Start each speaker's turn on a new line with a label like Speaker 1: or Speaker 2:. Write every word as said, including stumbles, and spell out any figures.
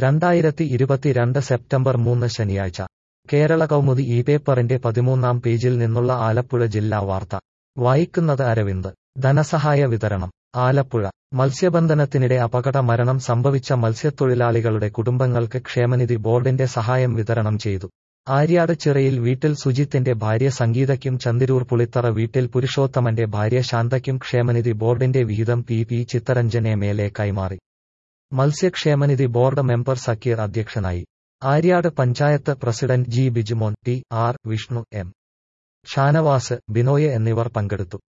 Speaker 1: രണ്ടായിരത്തി ഇരുപത്തിരണ്ട് സെപ്റ്റംബർ മൂന്ന് ശനിയാഴ്ച കേരള കൗമുദി ഈ പേപ്പറിന്റെ പതിമൂന്നാം പേജിൽ നിന്നുള്ള ആലപ്പുഴ ജില്ലാ വാർത്ത വായിക്കുന്നത് അരവിന്ദ്. ധനസഹായ വിതരണം. ആലപ്പുഴ. മത്സ്യബന്ധനത്തിനിടെ അപകട മരണം സംഭവിച്ച മത്സ്യത്തൊഴിലാളികളുടെ കുടുംബങ്ങൾക്ക് ക്ഷേമനിധി ബോർഡിന്റെ സഹായം വിതരണം ചെയ്തു. ആര്യാട് ചിറയിൽ വീട്ടിൽ സുജിത്തിന്റെ ഭാര്യ സംഗീതയ്ക്കും ചന്തിരൂർ പുളിത്തറ വീട്ടിൽ പുരുഷോത്തമന്റെ ഭാര്യ ശാന്തയ്ക്കും ക്ഷേമനിധി ബോർഡിന്റെ വിഹിതം P P Chittaranjan M L A കൈമാറി. മത്സ്യക്ഷേമനിധി ബോർഡ് മെമ്പർ സക്കീർ അധ്യക്ഷനായി. Aryad panchayat president G Bijumon, T R Vishnu, M Shanavas, Binoy എന്നിവർ പങ്കെടുത്തു.